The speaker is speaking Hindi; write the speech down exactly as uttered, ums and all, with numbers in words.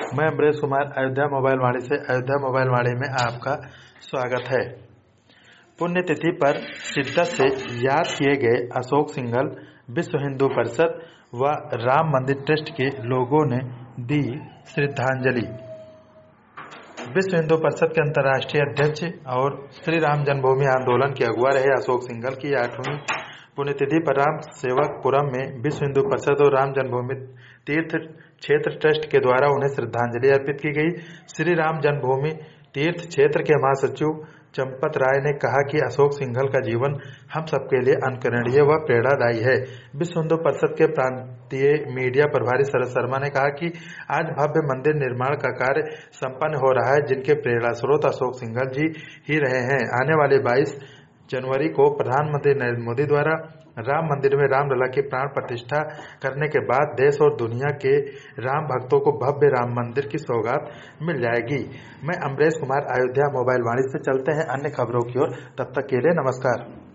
मैं अमरेश कुमार अयोध्या मोबाइल वाणी से अयोध्या मोबाइल वाणी में आपका स्वागत है। पुण्यतिथि पर शिद्दत से याद किए गए अशोक सिंघल, विश्व हिंदू परिषद व राम मंदिर ट्रस्ट के लोगों ने दी श्रद्धांजलि। विश्व हिंदू परिषद के अंतर्राष्ट्रीय अध्यक्ष और श्री राम जन्मभूमि आंदोलन के अगुवा रहे अशोक सिंघल की आठवीं पुण्यतिथि पर राम सेवकपुरम में विश्व हिंदू परिषद और राम जन्मभूमि तीर्थ क्षेत्र ट्रस्ट के द्वारा उन्हें श्रद्धांजलि अर्पित की गई। श्री राम जन्मभूमि तीर्थ क्षेत्र के महासचिव चंपत राय ने कहा कि अशोक सिंघल का जीवन हम सबके लिए अनुकरणीय व प्रेरणादायी है। विश्व हिंदू परिषद के प्रांतीय मीडिया प्रभारी शरद शर्मा ने कहा कि आज भव्य मंदिर निर्माण का कार्य संपन्न हो रहा है, जिनके प्रेरणा स्रोत अशोक सिंघल जी ही रहे हैं। आने वाले बाईस जनवरी को प्रधानमंत्री नरेंद्र मोदी द्वारा राम मंदिर में रामलला की प्राण प्रतिष्ठा करने के बाद देश और दुनिया के राम भक्तों को भव्य राम मंदिर की सौगात मिल जाएगी। मैं अमरेश कुमार, अयोध्या मोबाइल वाणी से। चलते हैं अन्य खबरों की ओर, तब तक के लिए नमस्कार।